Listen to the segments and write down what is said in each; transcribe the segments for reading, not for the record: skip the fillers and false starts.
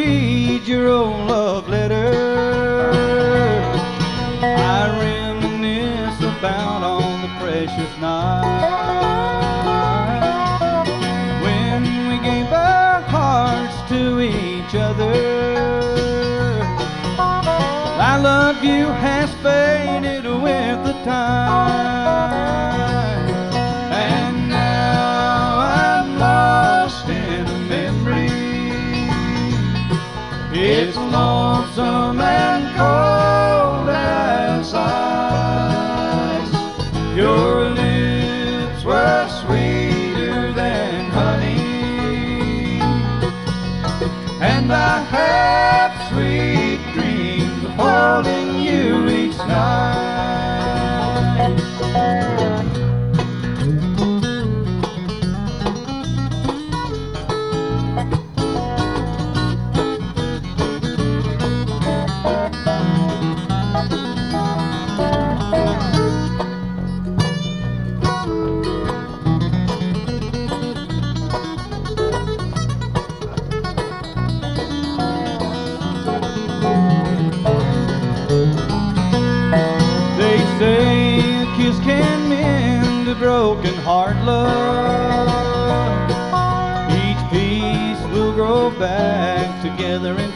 read your old love letter, I reminisce about all the precious nights when we gave our hearts to each other. I love you has faded with the time, and now I'm lost in a memory. It's lonesome and cold as ice. Your lips were sweeter than honey, and I have sweet dreams of holding you each night. They say a kiss can mend a broken heart, love. Each piece will grow back together in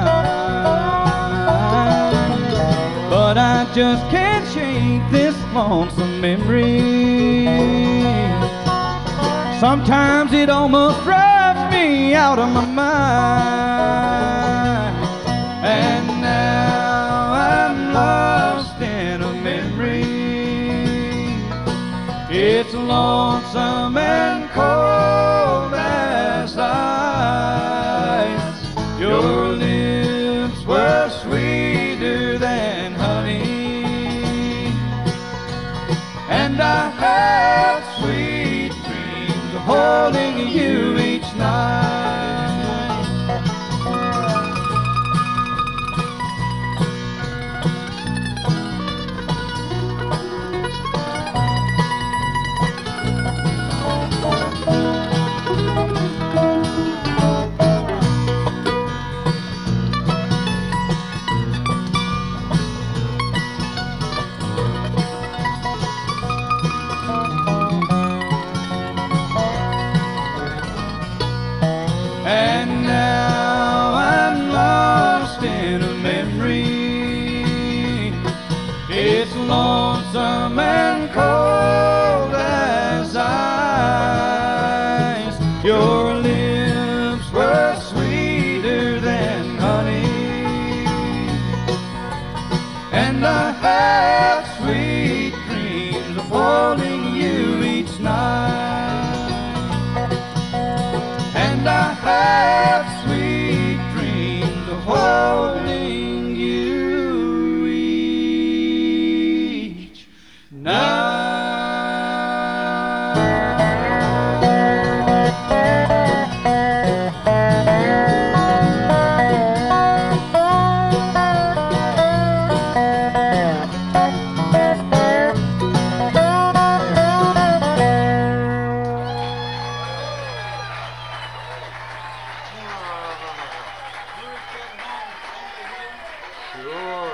time. But I just can't shake this lonesome memory. Sometimes it almost drives me out of my mind. And now I'm lost in a memory. It's lonesome and cold as ice. Your lips were sweeter than honey, and I have sweet dreams of holding you each night. And now I'm lost in a memory. It's lonesome and cold as ice. Your lips were sweeter than honey, and I have sweet dreams of holding you each night. And I have sweet dreams of holding you each night. Sure.